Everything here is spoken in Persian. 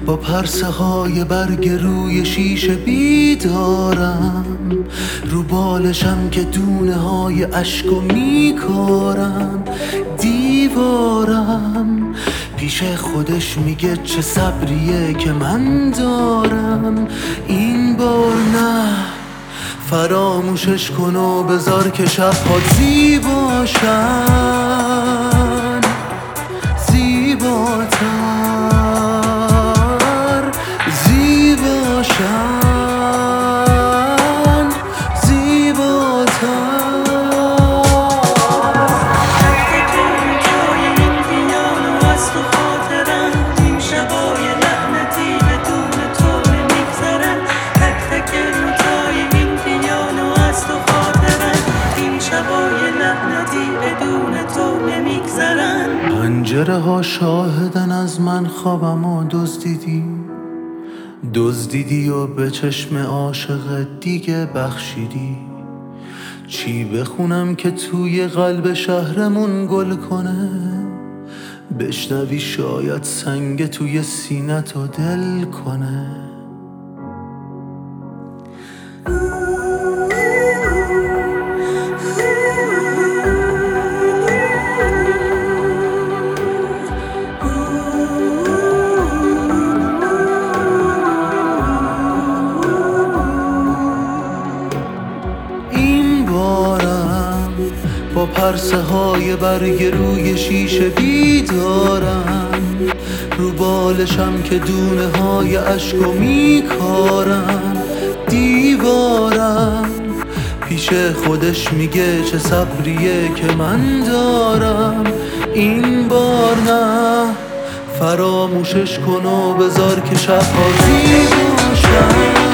با پرسه های برگ روی شیشه بیدارم، رو بالشم که دونه های عشقو میکارم. دیوارم پیش خودش میگه چه صبریه که من دارم. این بار نه، فراموشش کن و بذار که شبها زیباشن، زیباتر، زیباشن، زیباتر. پنجره ها شاهدن از من خوابم و دزدیدی و به چشم عاشق دیگه بخشیدی. چی بخونم که توی قلب شهرمون گل کنه، بشنوی شاید سنگ توی سینه‌تو دل کنه. با پرسه های برگ روی شیشه بیدارم، رو بالشم که دونه های عشقو میکارم. دیوارم پیش خودش میگه چه صبریه که من دارم. این بار نه، فراموشش کن و بذار که شبها زیباشن.